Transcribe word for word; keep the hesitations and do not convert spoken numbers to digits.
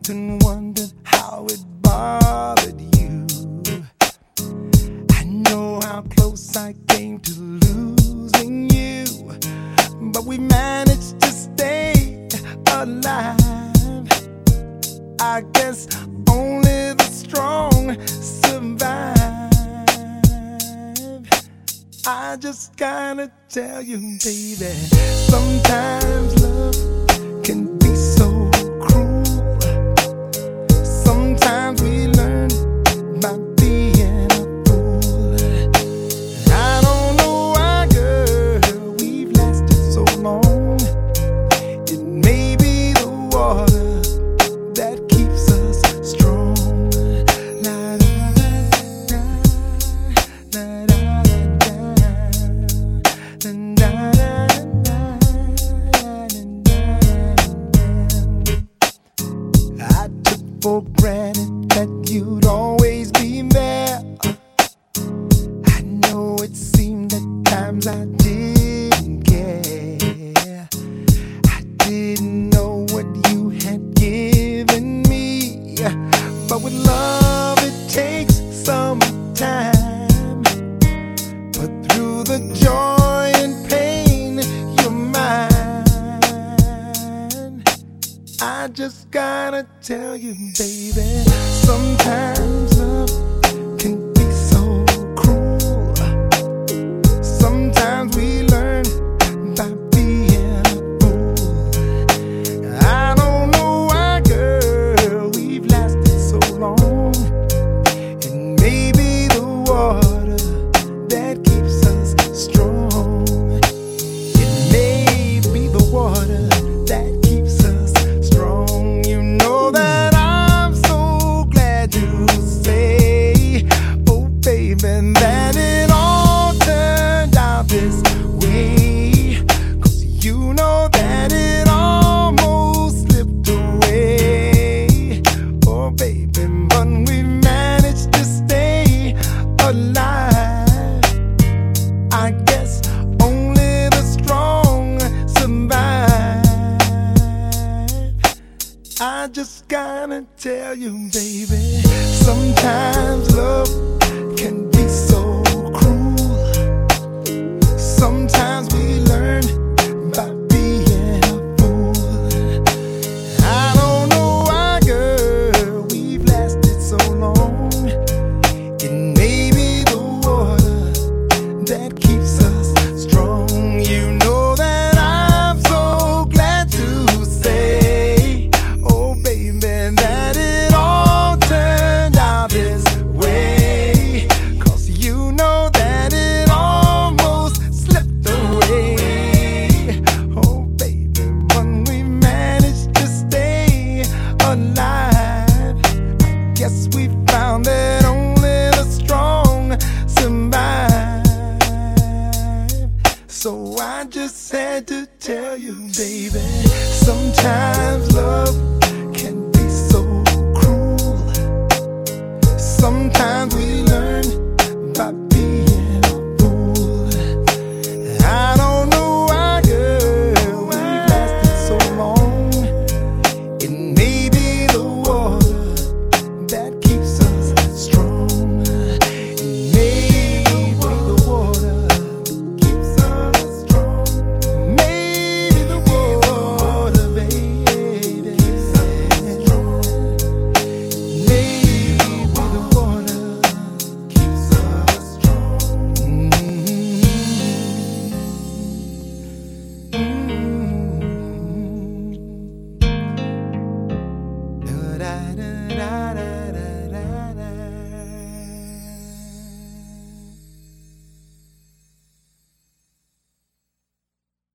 often wondered how it bothered you. I know how close I came to losing you, but we managed to stay alive. I guess only the strong survive. I just gotta tell you, baby, sometimes love can be so cruel. Sometimes we learn by being a fool. I don't know why, girl, we've lasted so long. It may be the water that keeps us strong. La, da, da, da, da, da, da, da. I took for granted that you'd always be there. I know it seemed at times I didn't care. I didn't know what you had given me, but with love it takes some time. But through the joy and pain, you're mine. I just gotta tell you, baby, sometimes love can be so cruel. Sometimes we learn by being a fool. I don't know why, girl, we've lasted so long. It may be the water that keeps us strong. It may be the water that keeps us strong. You know that I'm so glad to say, oh baby, that it all turned out this way. 'Cause you know that it almost slipped away. Oh baby, but we managed to stay alive. I guess only the strong survive. I just gotta tell you, baby, sometimes love can be so cruel. Sometimes